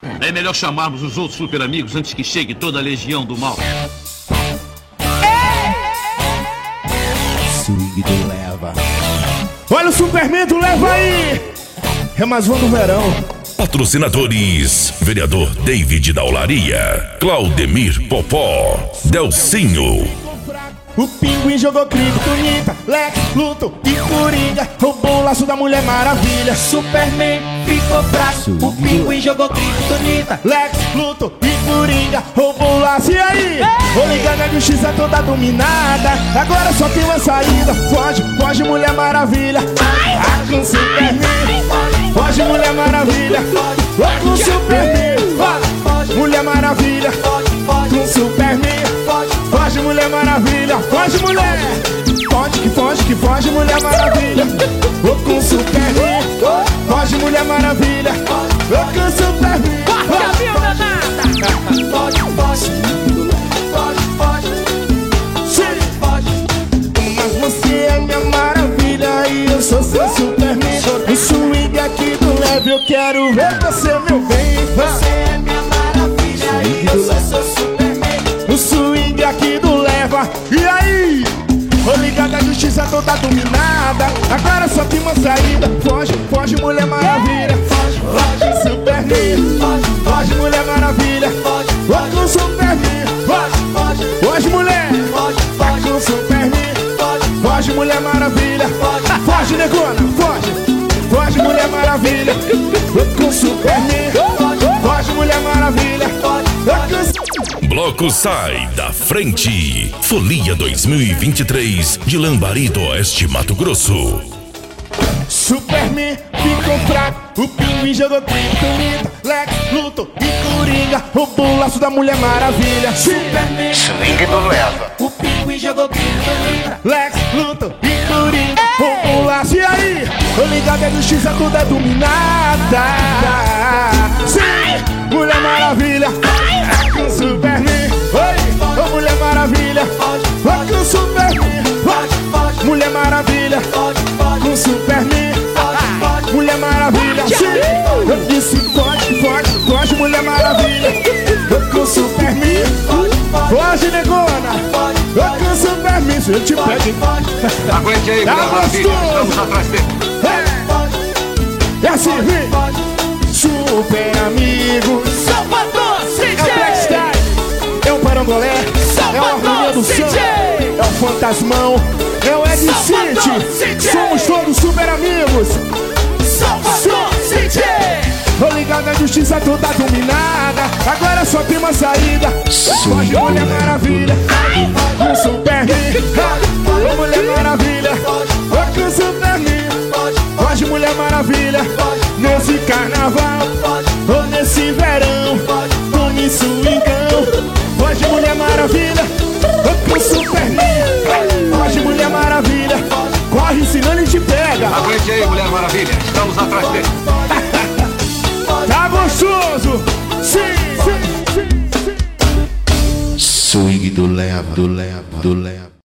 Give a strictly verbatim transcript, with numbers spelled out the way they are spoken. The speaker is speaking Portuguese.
É melhor chamarmos os outros super amigos antes que chegue toda a legião do mal. Swing do Leva. Olha o Superman do Leva aí. É mais um do verão. Patrocinadores: Vereador David da Olaria, Claudemir Popó, Delcinho. O Pinguim jogou Kryptonita, Lex, Luthor e Coringa roubou o laço da Mulher Maravilha. Superman ficou fraco, o Pinguim jogou Kryptonita, Lex, Luthor e Coringa roubou o laço. E aí? Ô ligando, a justiça toda dominada, agora só tem uma saída. Foge, foge Mulher Maravilha. Ah, com Superman. Foge Mulher Maravilha. Ah, com Superman. Mulher Maravilha. Com Superman. Foge Mulher Maravilha. Foge mulher. Foge que foge que foge Mulher Maravilha. Ô com Superman. Foge Mulher Maravilha. Ô com Superman. Foge, foge, foge, foge, sim. Mas você é minha maravilha e eu sou seu Superman. O swing aqui do Leve, eu quero ver você, meu bem. Você é minha maravilha e eu sou seu Superman. O swing aqui do Leva. E aí? Ô ligada, a justiça toda dominada, agora só tem uma saída. Foge, foge Mulher Maravilha. Foge, foge Superman. Foge, foge Mulher Maravilha. Foge, foge com Superman. Foge, foge, foge mulher. Foge, foge com Superman. Foge, foge Mulher Maravilha. Foge, foge negona. Foge, foge Mulher Maravilha. Com Superman. Foge, foge Mulher Maravilha. Foge, foge. Bloco Sai da Frente. Folia dois mil e vinte e três de Lambari do Oeste, Mato Grosso. Superman ficou fraco, o Pinguim jogou Kryptonita, Lex, Luthor e Coringa roubou o laço da Mulher Maravilha. Superman Swing do Leva. o Pinguim jogou Kryptonita, Lex, Luthor e Coringa roubou o laço. E aí? Tô ligado, a justiça toda é dominada. Sim, Mulher Maravilha. Com Superman. Oi, ô Mulher Maravilha. Vai com Superman. Mulher Maravilha. Com Superman. Mulher Maravilha. Sim, eu disse foge, foge, foge Mulher Maravilha. Com Superman. Foge negona. Com Superman. Se eu te pego. Aguente aí, Mulher Maravilha. Estamos atrás dele. É assim, vem. Super amigos. Salvador C É o J, Black Style, é o Parangolé, é o Harmonia do C Som, J, é o Fantasmão, é o Ed Salvador City. C J, Somos todos super amigos. Salvador C J, Tô ligado, a justiça toda dominada, agora só tem uma saída. Foge Mulher Maravilha. Com Superman. Ô Mulher Maravilha. Ô com Superman. Foge Mulher Maravilha. Nesse carnaval ou nesse verão, tome swingão. Foge Mulher Maravilha. Ô com Superman. Foge Mulher Maravilha. Corre senão ele te pega. Aguente aí, Mulher Maravilha. Estamos atrás dele. Tá gostoso? Sim, sim, sim, sim. Swing do Leva, do Leva, do Leva.